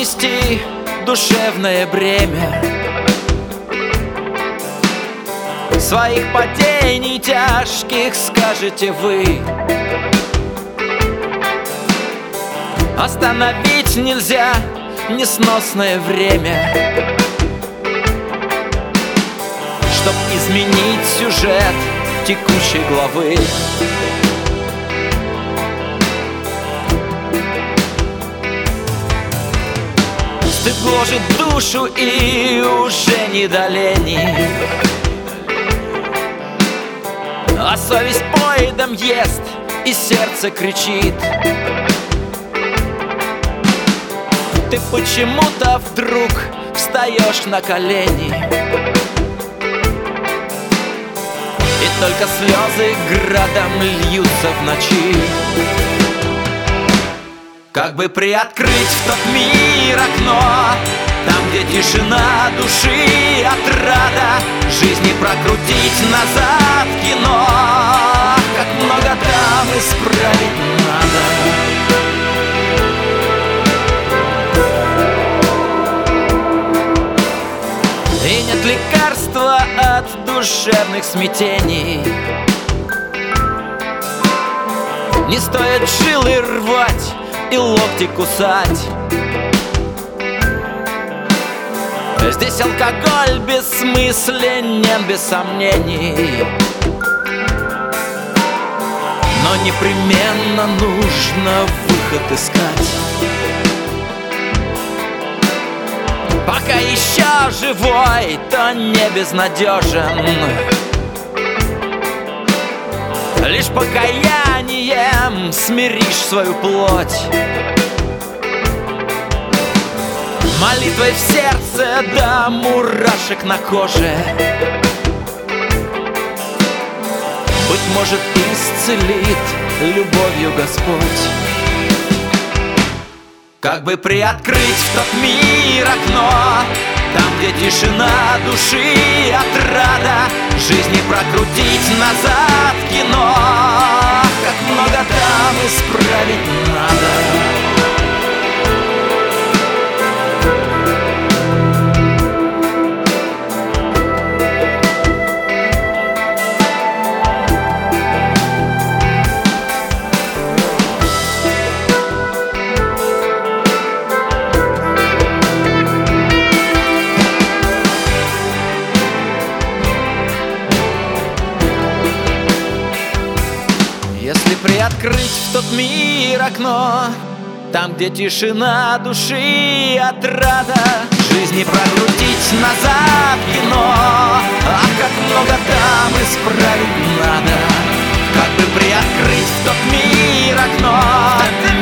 нести душевное бремя своих падений тяжких, скажете вы. Остановить нельзя несносное время, чтоб изменить сюжет текущей главы. Стыд гложет душу и уже не до лени, а совесть поедом ест и сердце кричит. Ты почему-то вдруг встаешь на колени, и только слезы градом льются в ночи. Как бы приоткрыть в тот мир окно, там, где тишина души, отрада жизни прокрутить назад кино. Как много там исправить надо. И нет лекарства от душевных смятений, не стоит жилы рвать и локти кусать. Здесь алкоголь бессмысленен, без сомнений, но непременно нужно выход искать. Пока еще живой, то не безнадежен, лишь покаянием смиришь свою плоть. Молитвой в сердце до мурашек на коже, быть может, исцелит любовью Господь. Как бы приоткрыть в тот мир окно, там, где тишина души, отрада жизни прокрутить назад кино. Как много там исправить надо. Если приоткрыть в тот мир окно, там, где тишина души, отрада жизни прокрутить назад кино. Ах, как много там исправить надо. Как бы приоткрыть в тот мир окно,